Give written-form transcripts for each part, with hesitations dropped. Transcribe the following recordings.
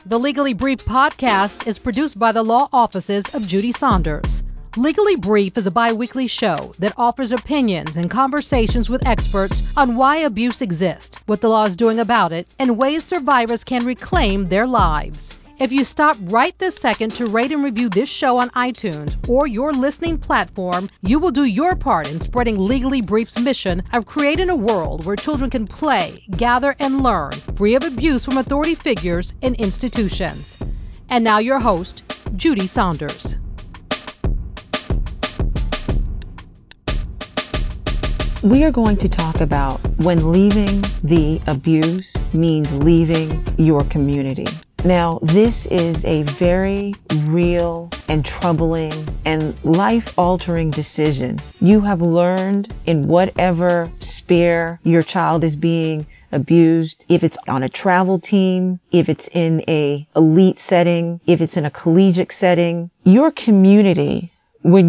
The Legally Brief podcast is produced by the law offices of Judy Saunders. Legally Brief is a bi-weekly show that offers opinions and conversations with experts on why abuse exists, what the law is doing about it, and ways survivors can reclaim their lives. If you stop right this second to rate and review this show on iTunes or your listening platform, you will do your part in spreading Legally Brief's mission of creating a world where children can play, gather, and learn, free of abuse from authority figures and institutions. And now your host, Judy Saunders. We are going to talk about when leaving the abuse means leaving your community. Now, this is a very real and troubling and life-altering decision. You have learned in whatever sphere your child is being abused, if it's on a travel team, if it's in a elite setting, if it's in a collegiate setting, your community, when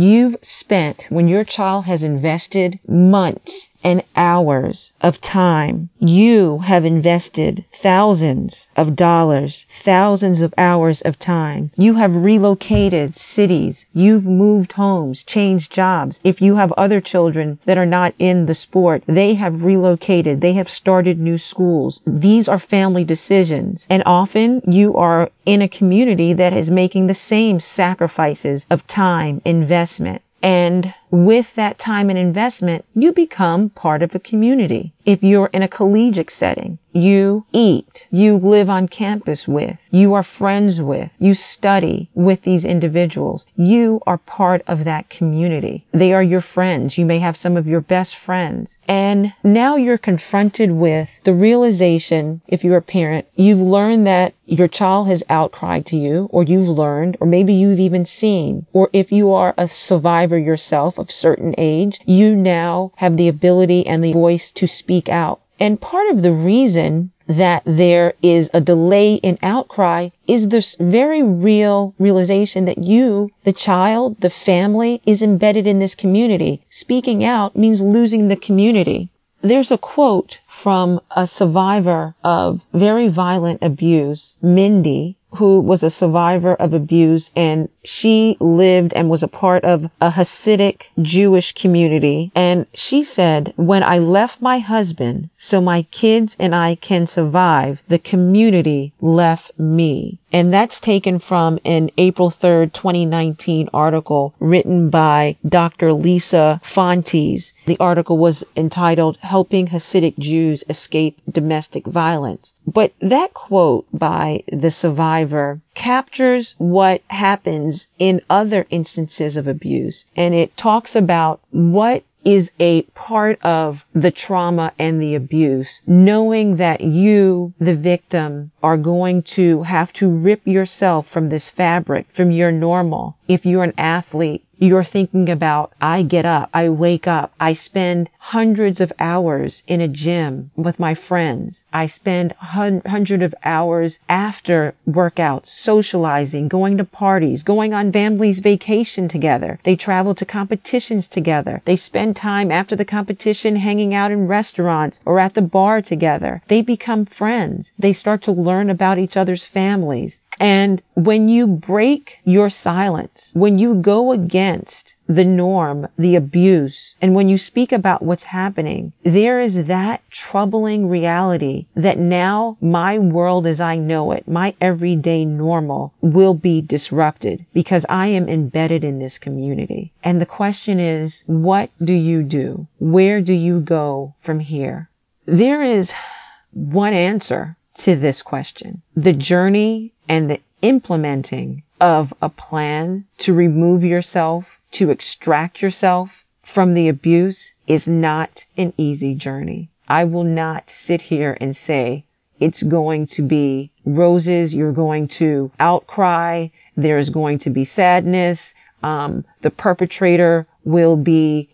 your child has invested months and hours of time, you have invested thousands of dollars, thousands of hours of time. You have relocated cities. You've moved homes, changed jobs. If you have other children that are not in the sport, they have relocated. They have started new schools. These are family decisions. And often you are in a community that is making the same sacrifices of time, investment. And with that time and investment, you become part of a community. If you're in a collegiate setting, you eat, you live on campus with, you are friends with, you study with these individuals. You are part of that community. They are your friends. You may have some of your best friends. And now you're confronted with the realization, if you're a parent, you've learned that your child has outcried to you, or you've learned, or maybe you've even seen, or if you are a survivor yourself of certain age, you now have the ability and the voice to speak out. And part of the reason that there is a delay in outcry is this very real realization that you, the child, the family, is embedded in this community. Speaking out means losing the community. There's a quote from a survivor of very violent abuse, Mindy, who was a survivor of abuse, and she lived and was a part of a Hasidic Jewish community. And she said, "When I left my husband so my kids and I can survive, the community left me." And that's taken from an April 3rd, 2019 article written by Dr. Lisa Fontes. The article was entitled, "Helping Hasidic Jews Escape Domestic Violence." But that quote by the survivor captures what happens in other instances of abuse. And it talks about what is a part of the trauma and the abuse, knowing that you, the victim, are going to have to rip yourself from this fabric, from your normal. If you're an athlete, you're thinking about, I get up, I wake up, I spend hundreds of hours in a gym with my friends. I spend hundreds of hours after workouts, socializing, going to parties, going on families' vacation together. They travel to competitions together. They spend time after the competition hanging out in restaurants or at the bar together. They become friends. They start to learn about each other's families. And when you break your silence, when you go against the norm, the abuse, and when you speak about what's happening, there is that troubling reality that now my world as I know it, my everyday normal, will be disrupted because I am embedded in this community. And the question is, what do you do? Where do you go from here? There is one answer to this question. The journey and the implementing of a plan to remove yourself, to extract yourself from the abuse is not an easy journey. I will not sit here and say it's going to be roses, you're going to outcry, there's going to be sadness, the perpetrator will be,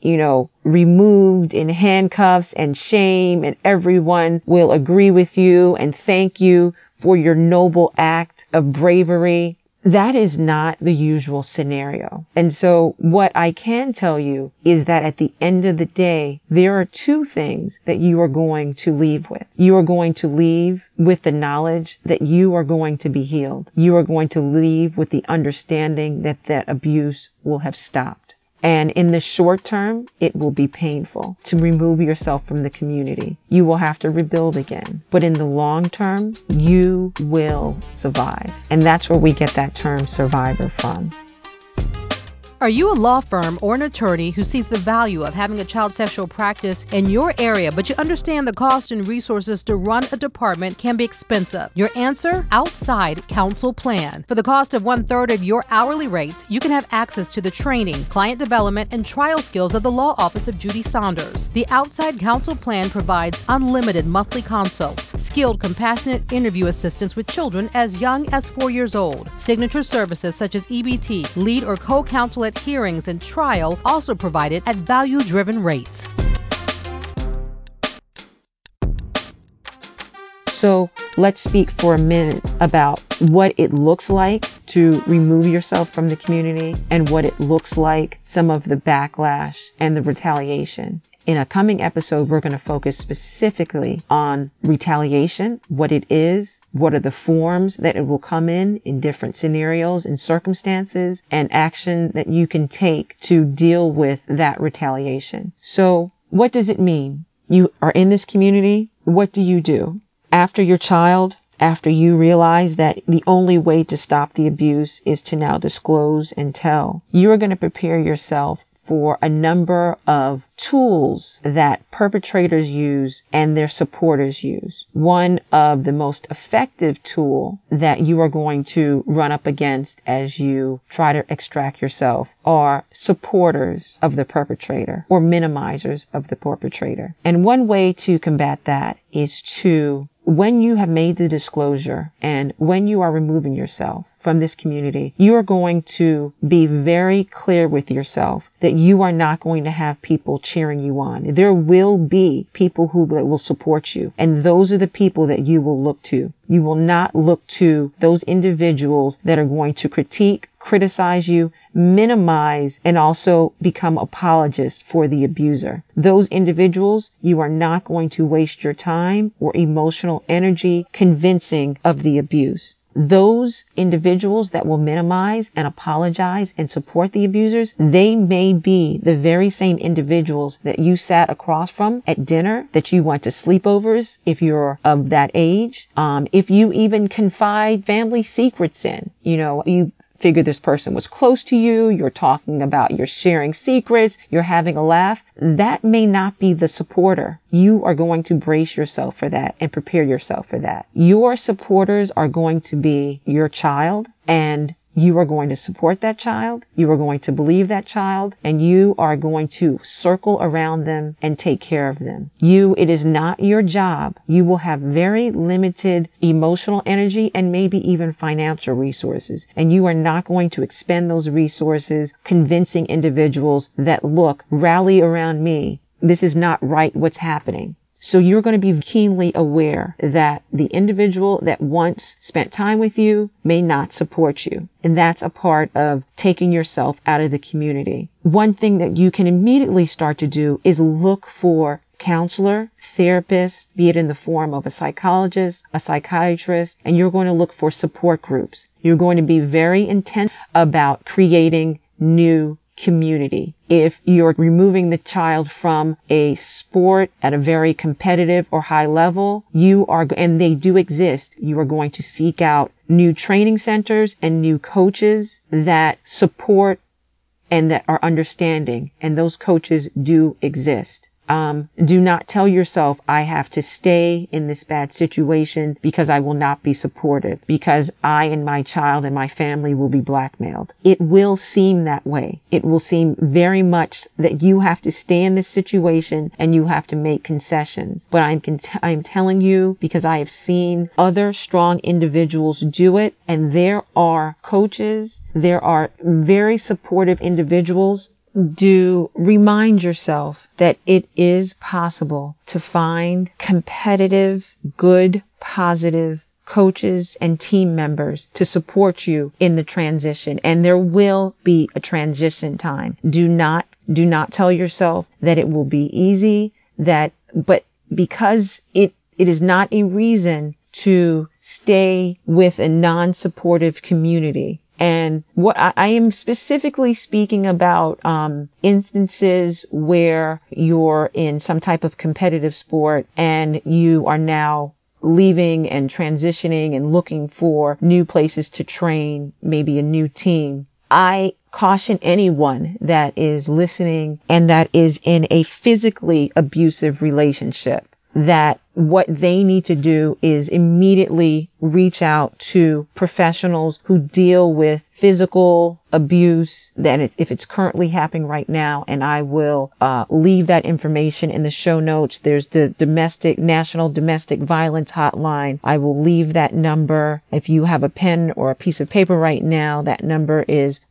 removed in handcuffs and shame, and everyone will agree with you and thank you for your noble act of bravery. That is not the usual scenario. And so what I can tell you is that at the end of the day, there are two things that you are going to leave with. You are going to leave with the knowledge that you are going to be healed. You are going to leave with the understanding that that abuse will have stopped. And in the short term, it will be painful to remove yourself from the community. You will have to rebuild again. But in the long term, you will survive. And that's where we get that term survivor from. Are you a law firm or an attorney who sees the value of having a child sexual practice in your area, but you understand the cost and resources to run a department can be expensive? Your answer? Outside Counsel Plan. For the cost of 1/3 of your hourly rates, you can have access to the training, client development, and trial skills of the law office of Judy Saunders. The Outside Counsel Plan provides unlimited monthly consults, skilled compassionate interview assistance with children as young as 4 years old, signature services such as EBT, lead or co-counsel at hearings and trial, also provided at value-driven rates. So let's speak for a minute about what it looks like to remove yourself from the community and what it looks like, some of the backlash and the retaliation. In a coming episode, we're going to focus specifically on retaliation, what it is, what are the forms that it will come in different scenarios and circumstances, and action that you can take to deal with that retaliation. So what does it mean? You are in this community. What do you do? After you realize that the only way to stop the abuse is to now disclose and tell, you are going to prepare yourself for a number of tools that perpetrators use and their supporters use. One of the most effective tool that you are going to run up against as you try to extract yourself are supporters of the perpetrator or minimizers of the perpetrator. And one way to combat that is to, when you have made the disclosure and when you are removing yourself from this community, you are going to be very clear with yourself that you are not going to have people cheering you on. There will be people who will support you, and those are the people that you will look to. You will not look to those individuals that are going to critique, criticize you, minimize, and also become apologists for the abuser. Those individuals, you are not going to waste your time or emotional energy convincing of the abuse. Those individuals that will minimize and apologize and support the abusers, they may be the very same individuals that you sat across from at dinner, that you went to sleepovers if you're of that age. If you even confide family secrets in, you figure this person was close to you, you're talking about, you're sharing secrets, you're having a laugh, that may not be the supporter. You are going to brace yourself for that and prepare yourself for that. Your supporters are going to be your child, and you are going to support that child, you are going to believe that child, and you are going to circle around them and take care of them. It is not your job. You will have very limited emotional energy and maybe even financial resources. And you are not going to expend those resources convincing individuals that, look, rally around me. This is not right what's happening. So you're going to be keenly aware that the individual that once spent time with you may not support you. And that's a part of taking yourself out of the community. One thing that you can immediately start to do is look for counselor, therapist, be it in the form of a psychologist, a psychiatrist, and you're going to look for support groups. You're going to be very intense about creating new community. If you're removing the child from a sport at a very competitive or high level, and they do exist, you are going to seek out new training centers and new coaches that support and that are understanding. And those coaches do exist. Do not tell yourself, I have to stay in this bad situation because I will not be supported, because I and my child and my family will be blackmailed. It will seem that way. It will seem very much that you have to stay in this situation and you have to make concessions. But I'm telling you, because I have seen other strong individuals do it, and there are coaches, there are very supportive individuals. Do remind yourself that it is possible to find competitive, good, positive coaches and team members to support you in the transition. And there will be a transition time. Do not tell yourself that it will be easy, but because it is not a reason to stay with a non-supportive community. And what I am specifically speaking about, instances where you're in some type of competitive sport and you are now leaving and transitioning and looking for new places to train, maybe a new team. I caution anyone that is listening and that is in a physically abusive relationship that what they need to do is immediately reach out to professionals who deal with physical abuse, that if it's currently happening right now. And I will leave that information in the show notes. There's the National Domestic Violence Hotline. I will leave that number. If you have a pen or a piece of paper right now, that number is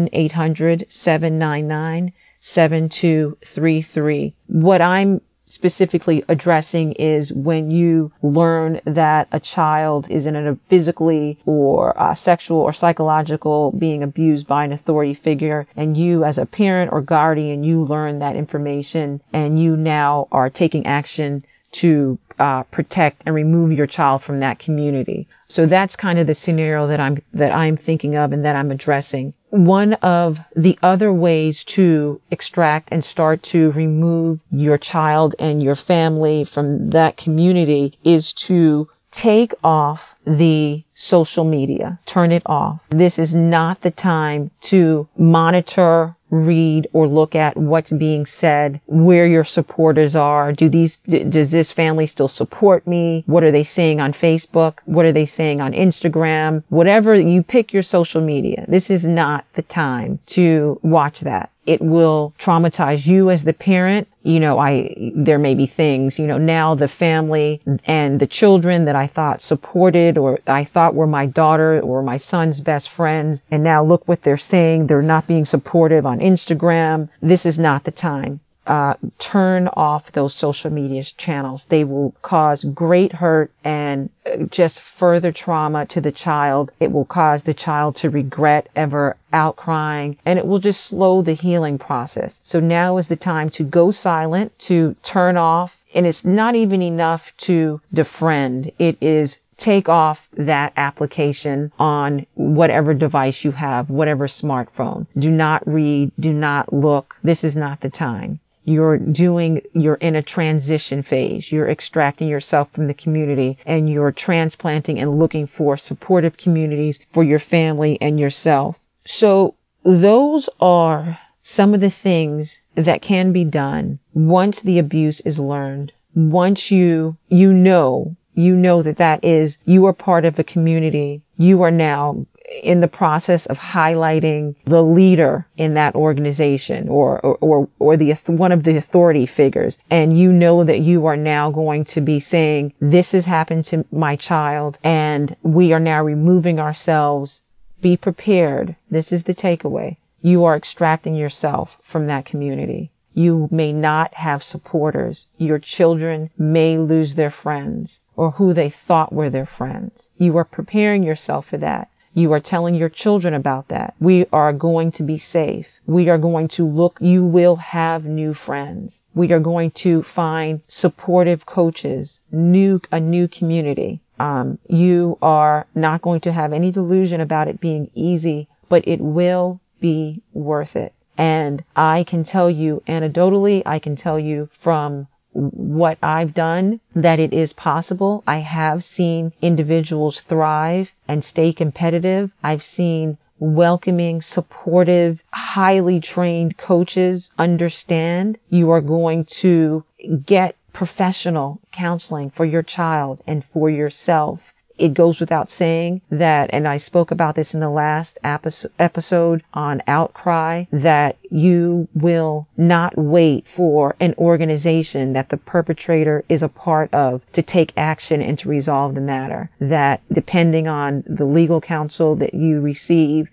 1-800-799-7233. What I'm specifically addressing is when you learn that a child is in a physically or sexual or psychological being abused by an authority figure, and you as a parent or guardian, you learn that information and you now are taking action to protect and remove your child from that community. So that's kind of the scenario that I'm thinking of and that I'm addressing. One of the other ways to extract and start to remove your child and your family from that community is to take off the social media. Turn it off. This is not the time to monitor, read, or look at what's being said, where your supporters are. Does this family still support me? What are they saying on Facebook? What are they saying on Instagram? Whatever you pick your social media, this is not the time to watch that. It will traumatize you as the parent. There may be things, now the family and the children that I thought supported or I thought were my daughter or my son's best friends. And now look what they're saying. They're not being supportive on Instagram. This is not the time. Turn off those social media channels. They will cause great hurt and just further trauma to the child. It will cause the child to regret ever outcrying, and it will just slow the healing process. So now is the time to go silent, to turn off, and it's not even enough to defriend. It is take off that application on whatever device you have, whatever smartphone. Do not read, do not look. This is not the time. You're in a transition phase. You're extracting yourself from the community and you're transplanting and looking for supportive communities for your family and yourself. So those are some of the things that can be done once the abuse is learned. Once you know that is, you are part of a community. You are now in the process of highlighting the leader in that organization or one of the authority figures. And you know that you are now going to be saying, this has happened to my child and we are now removing ourselves. Be prepared. This is the takeaway. You are extracting yourself from that community. You may not have supporters. Your children may lose their friends or who they thought were their friends. You are preparing yourself for that. You are telling your children about that. We are going to be safe. We are going to look. You will have new friends. We are going to find supportive coaches, a new community. You are not going to have any delusion about it being easy, but it will be worth it. And I can tell you anecdotally, I can tell you from what I've done that it is possible. I have seen individuals thrive and stay competitive. I've seen welcoming, supportive, highly trained coaches understand you are going to get professional counseling for your child and for yourself. It goes without saying that, and I spoke about this in the last episode on Outcry, that you will not wait for an organization that the perpetrator is a part of to take action and to resolve the matter. That depending on the legal counsel that you receive,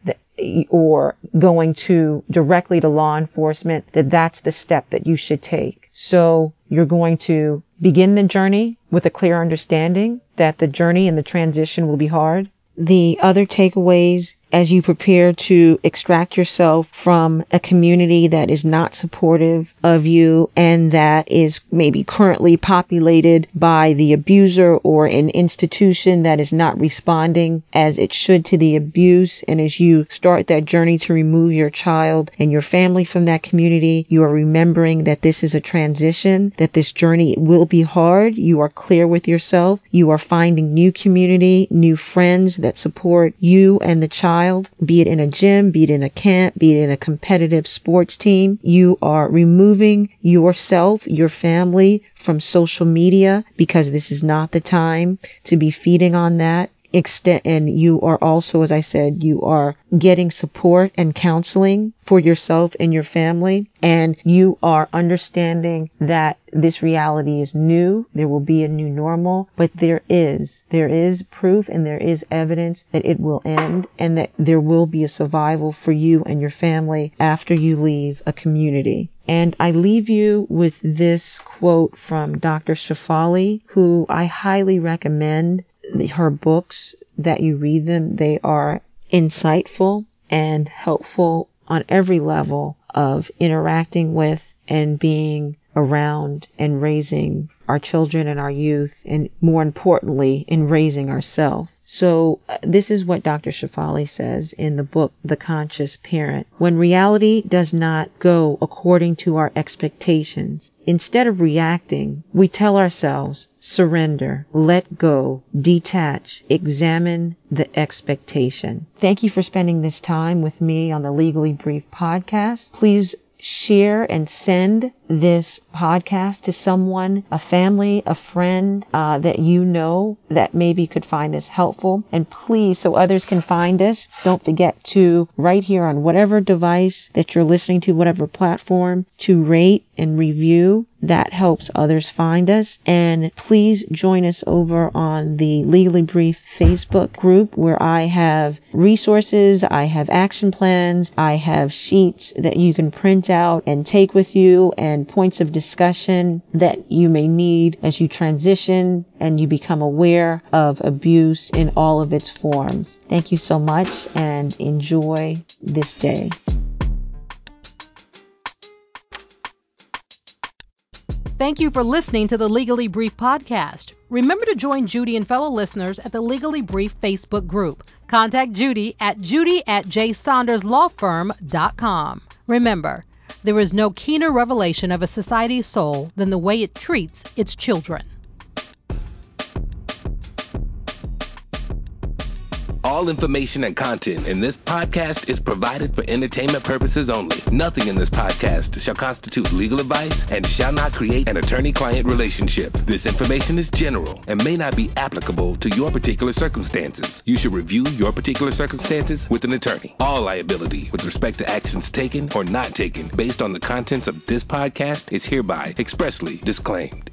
or going directly to law enforcement, that's the step that you should take. So you're going to begin the journey with a clear understanding that the journey and the transition will be hard. The other takeaways as you prepare to extract yourself from a community that is not supportive of you and that is maybe currently populated by the abuser or an institution that is not responding as it should to the abuse. And as you start that journey to remove your child and your family from that community, you are remembering that this is a transition, that this journey will be hard. You are clear with yourself. You are finding new community, new friends that support you and the child, be it in a gym, be it in a camp, be it in a competitive sports team. You are removing yourself, your family from social media because this is not the time to be feeding on that. And you are also, as I said, you are getting support and counseling for yourself and your family. And you are understanding that this reality is new. There will be a new normal, but there is proof and there is evidence that it will end and that there will be a survival for you and your family after you leave a community. And I leave you with this quote from Dr. Shefali, who I highly recommend her books that you read them. They are insightful and helpful on every level of interacting with and being around and raising our children and our youth, and more importantly, in raising ourselves. So this is what Dr. Shefali says in the book, The Conscious Parent. When reality does not go according to our expectations, instead of reacting, we tell ourselves, surrender, let go, detach, examine the expectation. Thank you for spending this time with me on the Legally Brief podcast. Please share and send this podcast to someone, a family, a friend that you know that maybe could find this helpful. And please, so others can find us, don't forget to, right here on whatever device that you're listening to, whatever platform, to rate and review. That helps others find us. And please join us over on the Legally Brief Facebook group, where I have resources, I have action plans, I have sheets that you can print out and take with you, and points of discussion that you may need as you transition and you become aware of abuse in all of its forms. Thank you so much and enjoy this day. Thank you for listening to the Legally Brief podcast. Remember to join Judy and fellow listeners at the Legally Brief Facebook group. Contact Judy at judy@jsaunderslawfirm.com. Remember, there is no keener revelation of a society's soul than the way it treats its children. All information and content in this podcast is provided for entertainment purposes only. Nothing in this podcast shall constitute legal advice and shall not create an attorney-client relationship. This information is general and may not be applicable to your particular circumstances. You should review your particular circumstances with an attorney. All liability with respect to actions taken or not taken based on the contents of this podcast is hereby expressly disclaimed.